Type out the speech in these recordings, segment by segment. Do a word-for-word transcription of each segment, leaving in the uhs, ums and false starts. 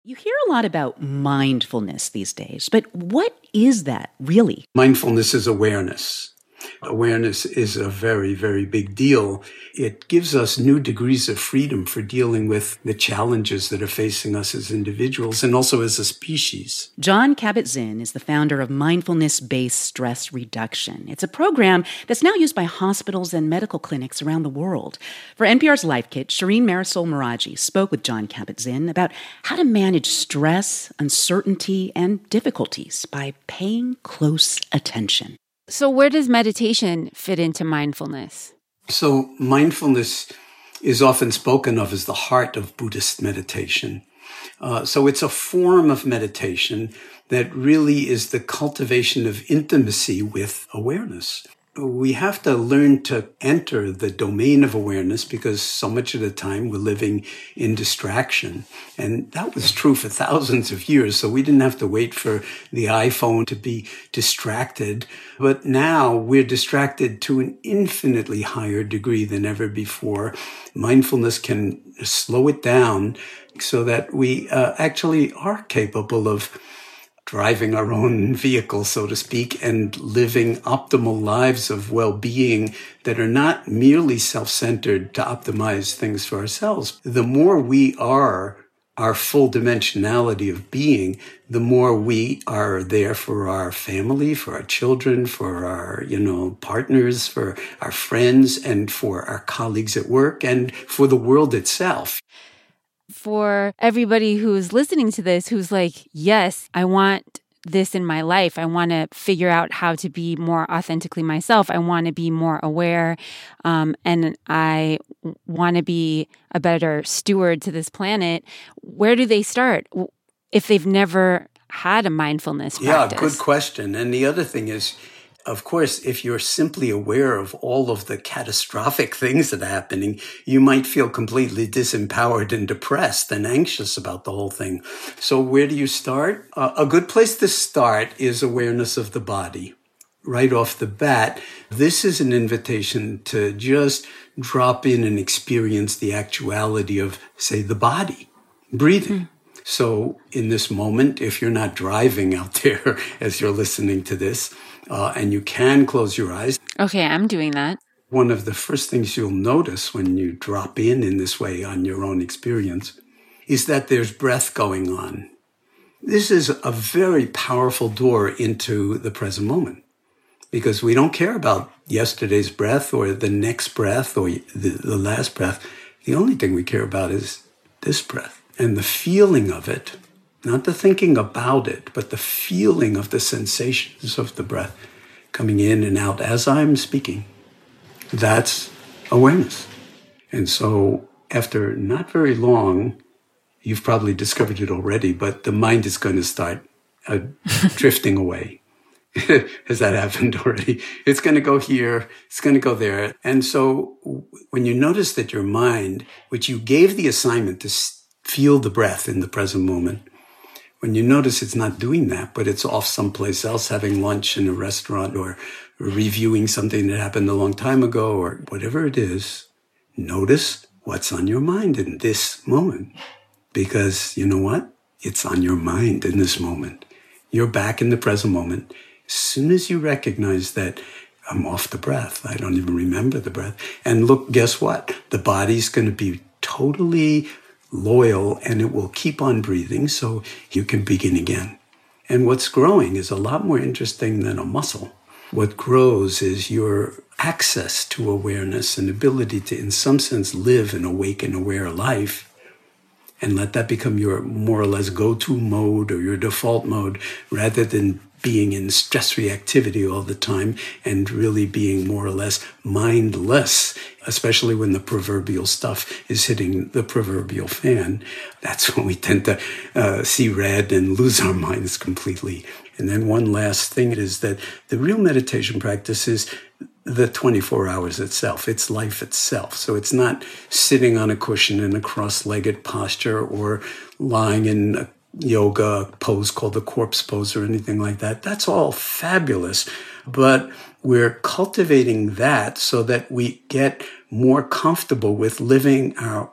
You hear a lot about mindfulness these days, but what is that really? Mindfulness is awareness. Awareness is a very, very big deal. It gives us new degrees of freedom for dealing with the challenges that are facing us as individuals and also as a species. Jon Kabat-Zinn is the founder of Mindfulness-Based Stress Reduction. It's a program that's now used by hospitals and medical clinics around the world. For N P R's Life Kit, Shireen Marisol Meraji spoke with Jon Kabat-Zinn about how to manage stress, uncertainty, and difficulties by paying close attention. So where does meditation fit into mindfulness? So mindfulness is often spoken of as the heart of Buddhist meditation. Uh, so it's a form of meditation that really is the cultivation of intimacy with awareness. We have to learn to enter the domain of awareness because so much of the time we're living in distraction. And that was true for thousands of years. So we didn't have to wait for the iPhone to be distracted. But now we're distracted to an infinitely higher degree than ever before. Mindfulness can slow it down so that we uh, actually are capable of driving our own vehicle, so to speak, and living optimal lives of well-being that are not merely self-centered to optimize things for ourselves. The more we are our full dimensionality of being, the more we are there for our family, for our children, for our, you know, partners, for our friends, and for our colleagues at work, and for the world itself. For everybody who's listening to this, who's like, yes, I want this in my life. I want to figure out how to be more authentically myself. I want to be more aware. Um, and I want to be a better steward to this planet. Where do they start if they've never had a mindfulness practice? Yeah, good question. And the other thing is, of course, if you're simply aware of all of the catastrophic things that are happening, you might feel completely disempowered and depressed and anxious about the whole thing. So where do you start? Uh, a good place to start is awareness of the body. Right off the bat, this is an invitation to just drop in and experience the actuality of, say, the body, breathing. Mm. So in this moment, if you're not driving out there as you're listening to this, Uh, and you can close your eyes. Okay, I'm doing that. One of the first things you'll notice when you drop in in this way on your own experience is that there's breath going on. This is a very powerful door into the present moment because we don't care about yesterday's breath or the next breath or the, the last breath. The only thing we care about is this breath and the feeling of it. Not the thinking about it, but the feeling of the sensations of the breath coming in and out as I'm speaking. That's awareness. And so after not very long, you've probably discovered it already, but the mind is going to start uh, drifting away. Has that happened already? It's going to go here. It's going to go there. And so when you notice that your mind, which you gave the assignment to feel the breath in the present moment, when you notice it's not doing that, but it's off someplace else, having lunch in a restaurant or reviewing something that happened a long time ago or whatever it is, notice what's on your mind in this moment. Because you know what? It's on your mind in this moment. You're back in the present moment. As soon as you recognize that I'm off the breath, I don't even remember the breath. And look, guess what? The body's going to be totally loyal and it will keep on breathing so you can begin again. And what's growing is a lot more interesting than a muscle. What grows is your access to awareness and ability to, in some sense, live an awake and aware life and let that become your more or less go-to mode or your default mode rather than being in stress reactivity all the time and really being more or less mindless, especially when the proverbial stuff is hitting the proverbial fan. That's when we tend to uh, see red and lose our minds completely. And then one last thing is that the real meditation practice is the twenty-four hours itself. It's life itself. So it's not sitting on a cushion in a cross-legged posture or lying in a yoga pose called the corpse pose or anything like that. That's all fabulous. But we're cultivating that so that we get more comfortable with living our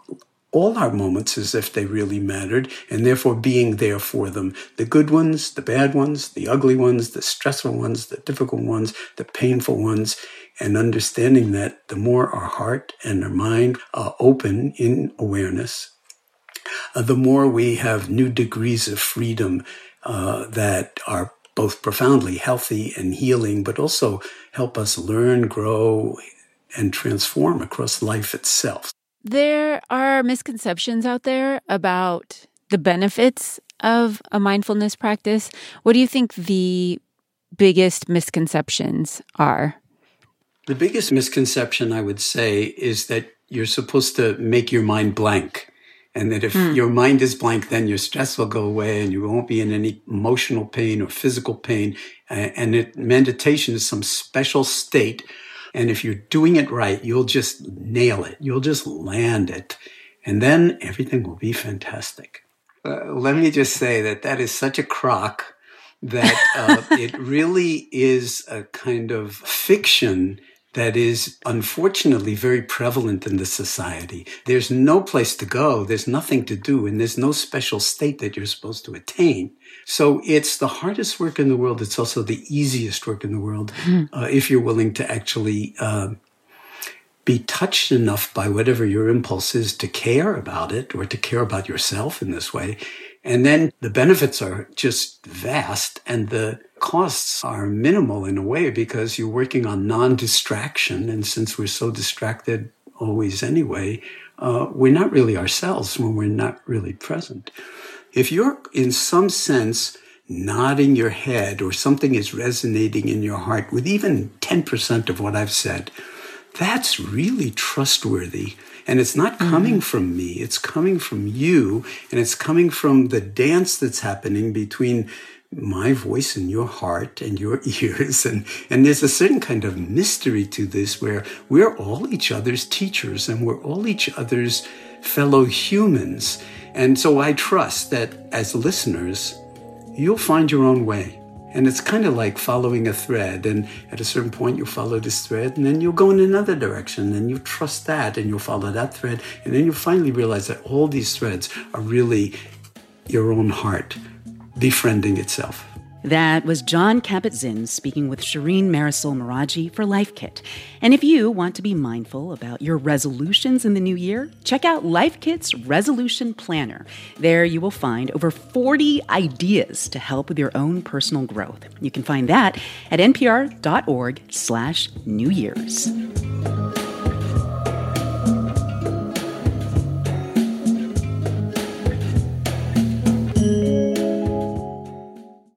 all our moments as if they really mattered, and therefore being there for them. The good ones, the bad ones, the ugly ones, the stressful ones, the difficult ones, the painful ones, and understanding that the more our heart and our mind are open in awareness, uh, the more we have new degrees of freedom uh, that are both profoundly healthy and healing, but also help us learn, grow, and transform across life itself. There are misconceptions out there about the benefits of a mindfulness practice. What do you think the biggest misconceptions are? The biggest misconception, I would say, is that you're supposed to make your mind blank. And that if mm. your mind is blank, then your stress will go away and you won't be in any emotional pain or physical pain. And it, meditation is some special state. And if you're doing it right, you'll just nail it. You'll just land it. And then everything will be fantastic. Uh, let me just say that that is such a crock that uh, it really is a kind of fiction that is unfortunately very prevalent in the society. There's no place to go. There's nothing to do. And there's no special state that you're supposed to attain. So it's the hardest work in the world. It's also the easiest work in the world mm. uh, if you're willing to actually uh, be touched enough by whatever your impulse is to care about it or to care about yourself in this way. And then the benefits are just vast and the costs are minimal in a way because you're working on non-distraction. And since we're so distracted always anyway, uh, we're not really ourselves when we're not really present. If you're in some sense nodding your head or something is resonating in your heart with even ten percent of what I've said, that's really trustworthy. And it's not coming mm-hmm. from me. It's coming from you. And it's coming from the dance that's happening between my voice and your heart and your ears. And, and there's a certain kind of mystery to this where we're all each other's teachers and we're all each other's fellow humans. And so I trust that as listeners, you'll find your own way. And it's kind of like following a thread. And at a certain point, you'll follow this thread, and then you'll go in another direction, and you trust that, and you'll follow that thread. And then you'll finally realize that all these threads are really your own heart befriending itself. That was Jon Kabat-Zinn speaking with Shireen Marisol Meraji for Life Kit. And if you want to be mindful about your resolutions in the new year, check out Life Kit's Resolution Planner. There you will find over forty ideas to help with your own personal growth. You can find that at npr.org slash New Year's.